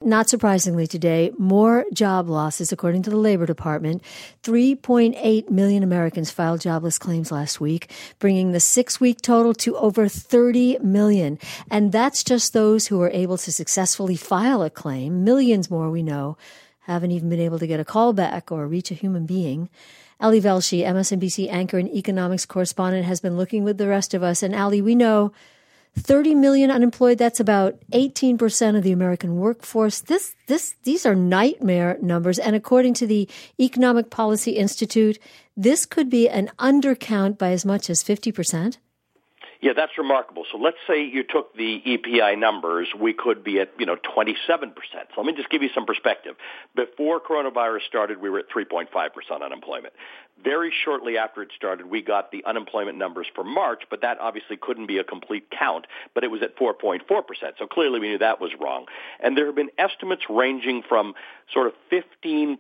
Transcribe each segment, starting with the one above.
not surprisingly today, more job losses, according to the Labor Department. 3.8 million Americans filed jobless claims last week, bringing the 6-week total to over 30 million. And that's just those who were able to successfully file a claim. Millions more, we know, haven't even been able to get a call back or reach a human being. Ali Velshi, MSNBC anchor and economics correspondent, has been looking with the rest of us. And Ali, we know 30 million unemployed, that's about 18% of the American workforce. These are nightmare numbers. And according to the Economic Policy Institute, this could be an undercount by as much as 50%. Yeah, that's remarkable. So let's say you took the EPI numbers, we could be at, 27%. So let me just give you some perspective. Before coronavirus started, we were at 3.5% unemployment. Very shortly after it started, we got the unemployment numbers for March, but that obviously couldn't be a complete count, but it was at 4.4%. So clearly we knew that was wrong. And there have been estimates ranging from sort of 15%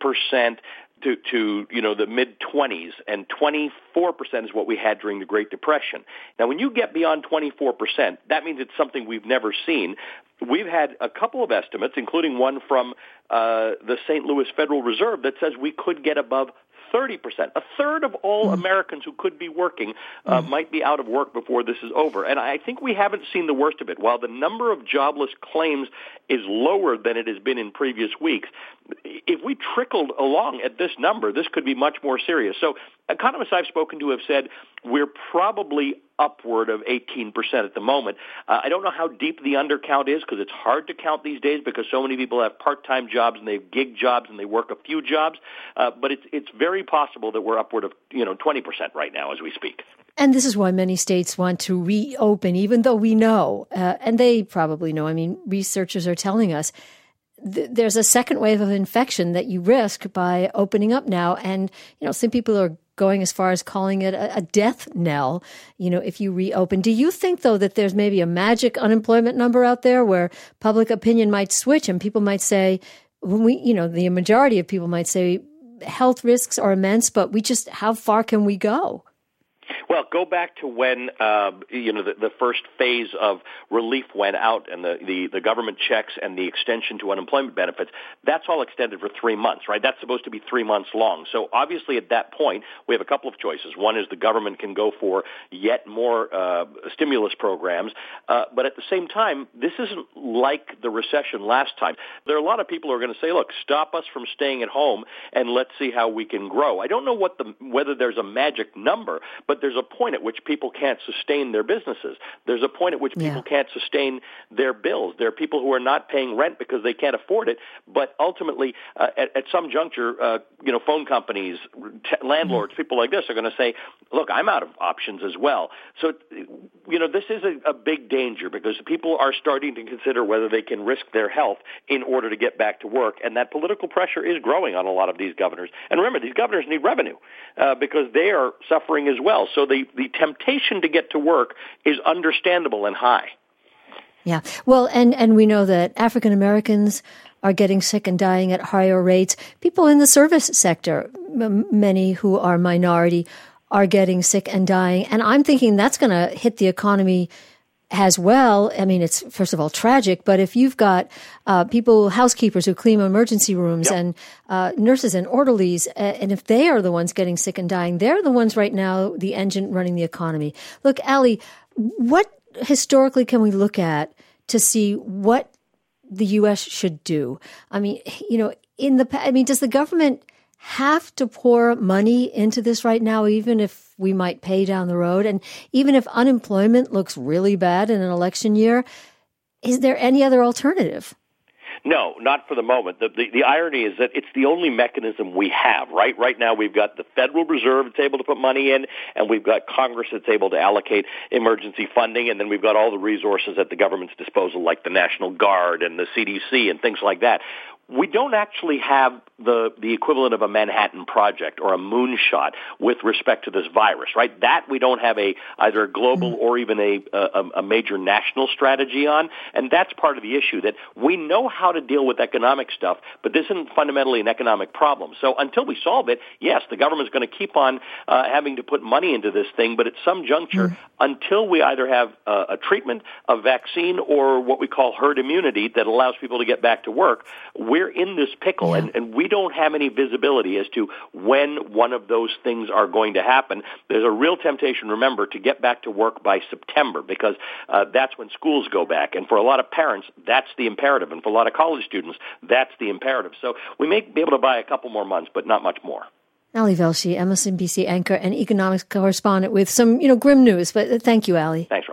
to the mid-20s, and 24% is what we had during the Great Depression. Now, when you get beyond 24%, that means it's something we've never seen. We've had a couple of estimates, including one from the St. Louis Federal Reserve, that says we could get above 30%. A third of all Americans who could be working might be out of work before this is over. And I think we haven't seen the worst of it. While the number of jobless claims is lower than it has been in previous weeks, if we trickled along at this number, this could be much more serious. So economists I've spoken to have said we're probably upward of 18% at the moment. I don't know how deep the undercount is because it's hard to count these days because so many people have part-time jobs and they have gig jobs and they work a few jobs. But it's very possible that we're upward of 20% right now as we speak. And this is why many states want to reopen, even though we know, and they probably know, researchers are telling us, there's a second wave of infection that you risk by opening up now. And, some people are going as far as calling it a death knell, if you reopen. Do you think, though, that there's maybe a magic unemployment number out there where public opinion might switch and people might say, the majority of people might say health risks are immense, but how far can we go? Well, go back to when the first phase of relief went out, and the government checks and the extension to unemployment benefits. That's all extended for 3 months, right? That's supposed to be 3 months long. So obviously, at that point, we have a couple of choices. One is the government can go for yet more stimulus programs, but at the same time, this isn't like the recession last time. There are a lot of people who are going to say, "Look, stop us from staying at home, and let's see how we can grow." I don't know whether there's a magic number, but there's a point at which people can't sustain their businesses. There's a point at which people can't sustain their bills. There are people who are not paying rent because they can't afford it, but ultimately, at some juncture, phone companies, landlords, people like this are going to say, look, I'm out of options as well. So, this is a big danger because people are starting to consider whether they can risk their health in order to get back to work, and that political pressure is growing on a lot of these governors. And remember, these governors need revenue because they are suffering as well. So the temptation to get to work is understandable and high. Yeah. Well, and we know that African Americans are getting sick and dying at higher rates. People in the service sector, many who are minority, are getting sick and dying. And I'm thinking that's going to hit the economy as well. It's, first of all, tragic, but if you've got housekeepers who clean emergency rooms and nurses and orderlies, and if they are the ones getting sick and dying, they're the ones right now, the engine running the economy. Look, Ali, what historically can we look at to see what the U.S. should do? Does the government have to pour money into this right now, even if we might pay down the road? And even if unemployment looks really bad in an election year, is there any other alternative? No, not for the moment. The irony is that it's the only mechanism we have, right? Right now we've got the Federal Reserve that's able to put money in, and we've got Congress that's able to allocate emergency funding, and then we've got all the resources at the government's disposal like the National Guard and the CDC and things like that. We don't actually have the equivalent of a Manhattan Project or a moonshot with respect to this virus, right? That we don't have either a global or even a major national strategy on, and that's part of the issue, that we know how to deal with economic stuff, but this isn't fundamentally an economic problem. So until we solve it, yes, the government's going to keep on having to put money into this thing, but at some juncture, until we either have a treatment, a vaccine, or what we call herd immunity that allows people to get back to work, we're in this pickle, and we don't have any visibility as to when one of those things are going to happen. There's a real temptation, remember, to get back to work by September, because that's when schools go back. And for a lot of parents, that's the imperative. And for a lot of college students, that's the imperative. So we may be able to buy a couple more months, but not much more. Ali Velshi, MSNBC anchor and economics correspondent with some, grim news. But thank you, Ali. Thanks,